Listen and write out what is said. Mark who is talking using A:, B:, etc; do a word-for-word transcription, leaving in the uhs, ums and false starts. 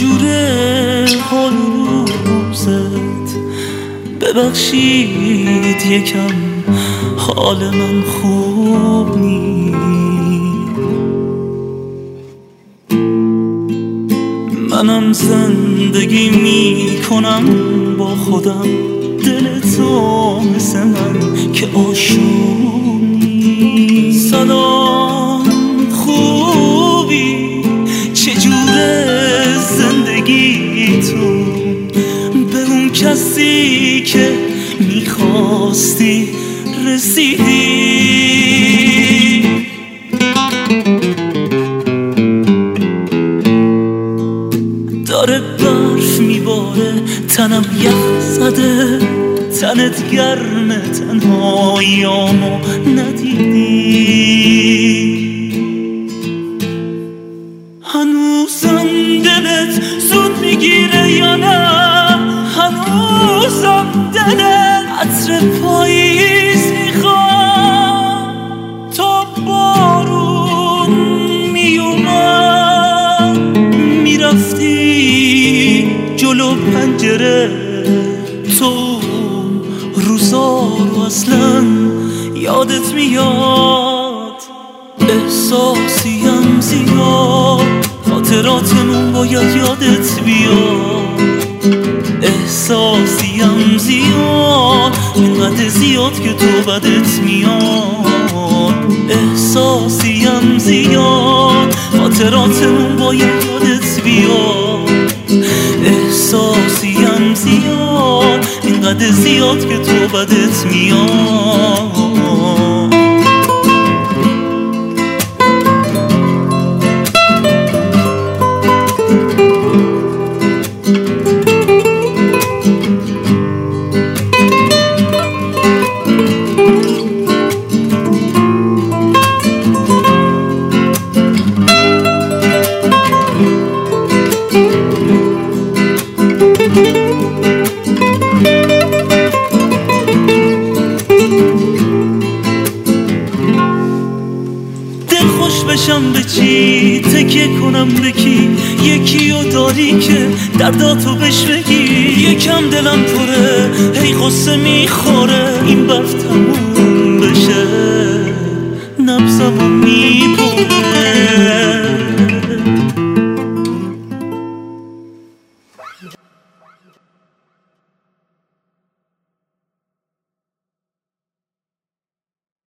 A: چجوره حال روزت؟ ببخشید یکم حال من خوب نی. منم زندگی میکنم با خودم، دل تو مثل من که آشونی. سلام خوبی؟ چجوره زندگیتون؟ به اون کسی که میخواستی رسیدی؟ داره برف میباره، تنم یخ زده، تنت گرمه، تنهاییامو ندیدی؟ هنوزم دلت زود میگیره یا نه؟ هنوزم دلت عطر پاییز میخواد؟ تا بارون میومد میرفتی جلو پنجره، تو روزا رو اصلا یادت میاد؟ احساسیم زیاد، خاطراتمون باید یادت بیاد. احساسیم زیاد، اینقدر زیاد که تو بدت میاد. احساسیم زیاد، خاطراتمون باید یادت بیاد. احساسیم زیاد، اینقدر زیاد که تو بدت میاد. بشم به چی تکیه کنم، به کی؟ یکی رو داری که درداتو بهش بگی؟ یکم دلم پره، هی غصه میخوره، این برف تموم